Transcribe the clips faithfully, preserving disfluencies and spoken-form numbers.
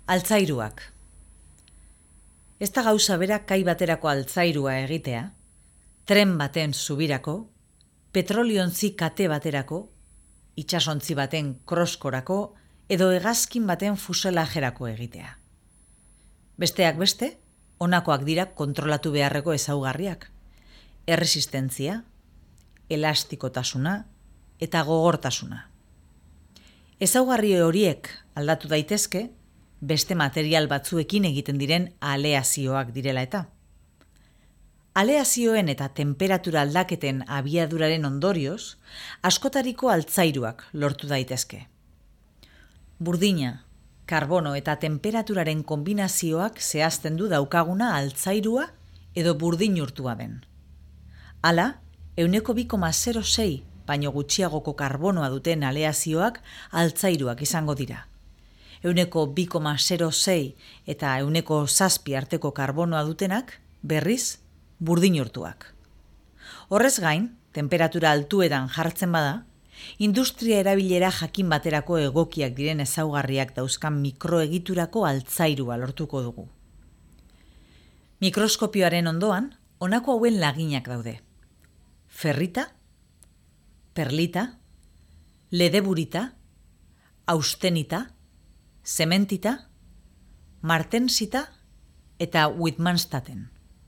Altzairuak. Ez da gauza bera kai baterako altzairua egitea, tren baten zubirako, petroliontzi kate baterako, itsasontzi baten kroskorako edo hegazkin baten fuselajerako egitea. Besteak beste, honakoak dira kontrolatu beharreko ezaugarriak: erresistentzia, elastikotasuna eta gogortasuna. Ezaugarri horiek aldatu daitezke beste material batzuekin egiten diren aleazioak direla eta. Aleazioen eta temperatura aldaketen abiaduraren ondorioz, askotariko altzairuak lortu daitezke. Burdina, karbono eta temperaturaren kombinazioak zehazten du daukaguna altzairua edo burdin urtua den. Hala, ehuneko bi koma zero sei baino gutxiagoko karbonoa duten aleazioak altzairuak izango dira. Ehuneko bi koma zero sei eta ehuneko zazpi arteko karbonoa dutenak, berriz, burdin urtuak. Horrez gain, temperatura altuetan jartzen bada, industria erabilera jakin baterako egokiak diren ezaugarriak dauzkan mikroegiturako altzairua lortuko dugu. Mikroskopioaren ondoan, honako hauen laginak daude: ferrita, perlita, ledeburita, austenita, zementita, martensita eta whitmanstaten.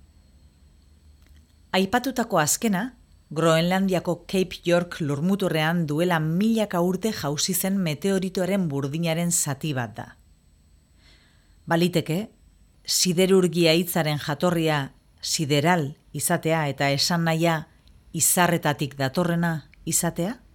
Aipatutako azkena, Groenlandiako Cape York lurmuturrean duela milaka urte jauzi zen meteoritoaren burdinaren zati bat da. Baliteke, siderurgia hitzaren jatorria sideral izatea eta esan nahia izarretatik datorrena izatea?